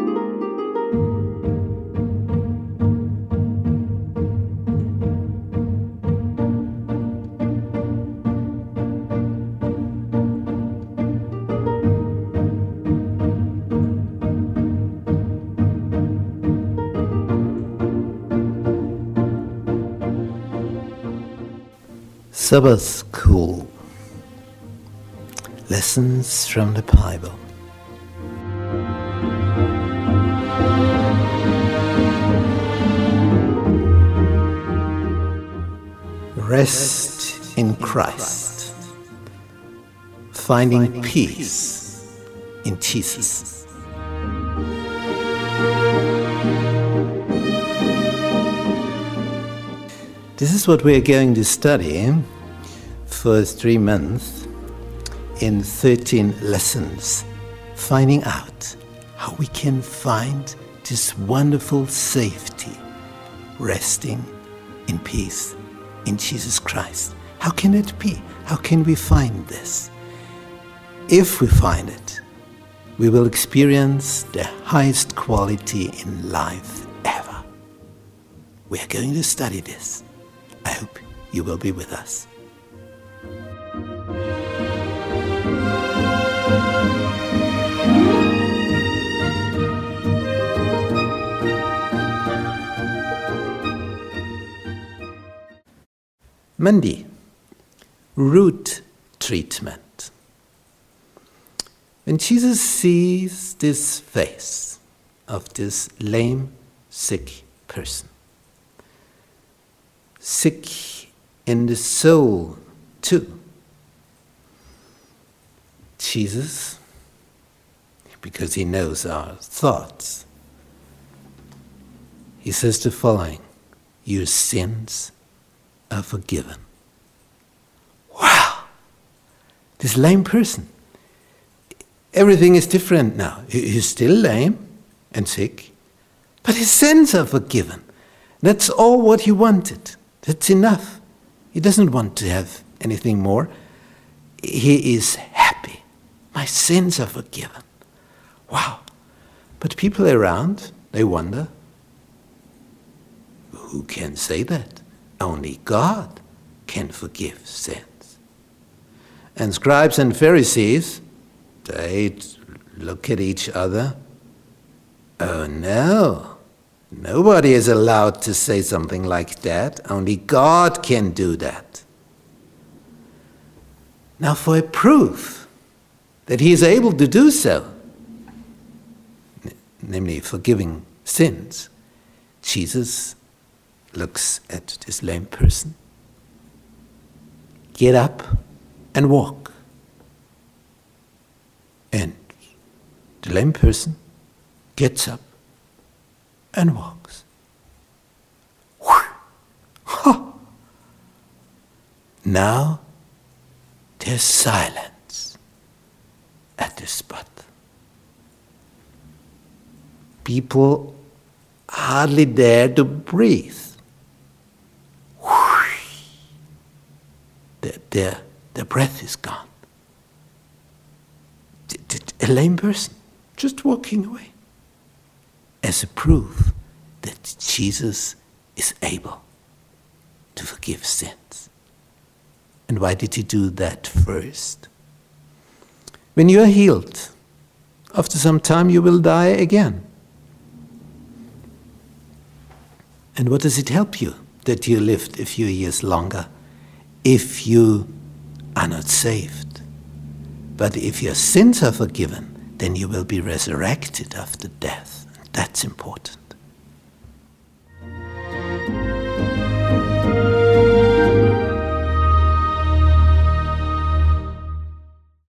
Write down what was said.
Sabbath School. Lessons from the Bible. Rest in Christ. Finding peace in Jesus. This is what we're going to study for 3 months in 13 lessons, finding out how we can find this wonderful safety, resting in peace in Jesus Christ. How can it be? How can we find this? If we find it, we will experience the highest quality in life ever. We are going to study this. I hope you will be with us. Monday, root treatment. When Jesus sees this face of this lame, sick person, sick in the soul too, Jesus, because he knows our thoughts, he says the following: your sins are forgiven. Wow! This lame person, everything is different now. He's still lame and sick, but his sins are forgiven. That's all what he wanted. That's enough. He doesn't want to have anything more. He is happy. My sins are forgiven. Wow. But people around, they wonder, who can say that? Only God can forgive sins. And scribes and Pharisees, they look at each other. Oh no. Nobody is allowed to say something like that. Only God can do that. Now, for a proof that he is able to do so, namely forgiving sins, Jesus looks at this lame person. Get up and walk. And the lame person gets up and walks. Now there's silence at the spot. People hardly dare to breathe. Their breath is gone. A lame person just walking away, as a proof that Jesus is able to forgive sins. And why did he do that first? When you are healed, after some time you will die again. And what does it help you that you lived a few years longer if you are not saved? But if your sins are forgiven, then you will be resurrected after death. That's important.